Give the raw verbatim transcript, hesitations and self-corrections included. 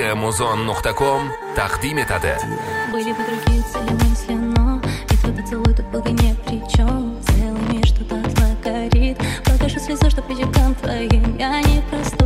Musiqa muzon nuqta com taqdim etadi. Были бы другие цели мысли, но и твой поцелуй тут был бы ни при чем. Целый мир что-то от горит. Покажу слезу, что по щекам твоим я не просто